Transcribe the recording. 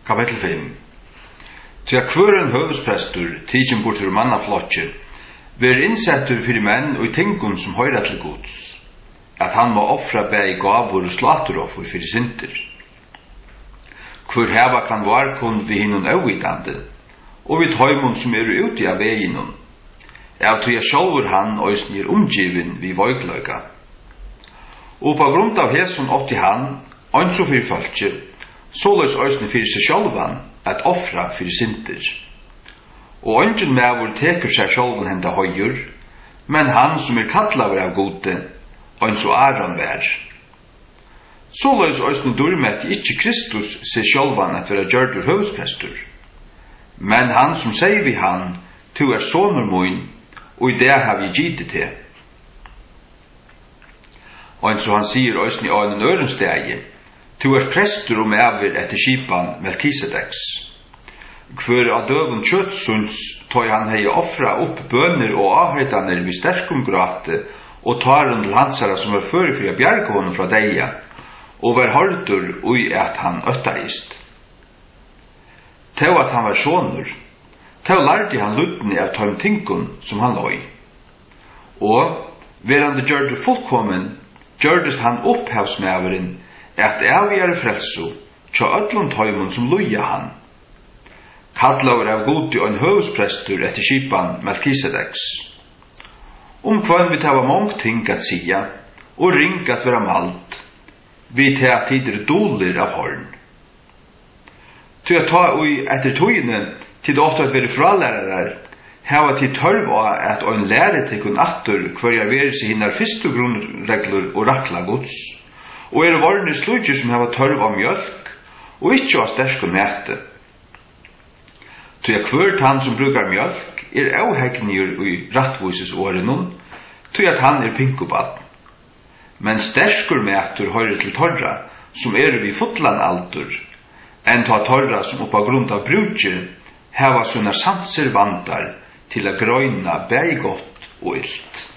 Kapitel 5. Til kvøren høvesprestur, tidsin bort ur mannaflotje, ver innsettur fyrir menn og tingum som høyra til Guds, at han må offra bæg gavur og slaturoffer fyrir synder. Kvør heva kan varkund vi hinnun auvidande, og vi tøymund som uti av veginun, av tog sjálfur han òsni omgivin vi voikløyga. Og på grunn av hesun åtti han, anså fyrir fölkje, såleis òsni fyrir seg sjálvan, at offra fyrir synder. Og ongen mevur tekur seg sjálvan henda høyur, men han som kallaver av gode, anså Aron vær. Såleis òsni durmet ikkje Kristus seg sjálvan at vera gjørdur høvesprestur, men han som sier vi han, tu sonur moin, og i det har vi gitt til. Og så han sier òsni av en ørenstegi, tu prestur og mever etter skipan Melkisedeks. Kvør av døven kjøtsunds tog han hei offra opp bønner og avhøytaner vi sterkum grate, og tar hun til hansara som var førefri av bjergånden fra deia, og var hardur ui at han øttaist. Til at han var sonur, til lærte han luttni av tøym tingun som han loi. Og, verande gjørde fullkommen, gjørdest han opphavsmæveren at avgjere frelso, tja öllum tøymon som loja han. Kallaver av godi og en høvesprestur etter skipan Melkisedeks. Kvann vi tava mångt ting at sia, og ring at vera malt, vi ta tider doler av horn. Til at ta ui etter tøyene, til åtta at vera fralærarar, hava til tørv av at ein lære til kun attur hver veri seg hinnar fyrstu grunnregler og rakla gods, og varne sludger som hava tørv av mjölk, og ikkje av sterske mæte. Til at hvert han som brukar mjölk avhegnigur i rattvises årenun, til at han pinkubaden. Men sterskur mætur høyre til torra, som vi fotlan aldur, enn ta torra som oppa grunn av brudje, hava sunna sanser vandar til a grøyna bæg godt og illt.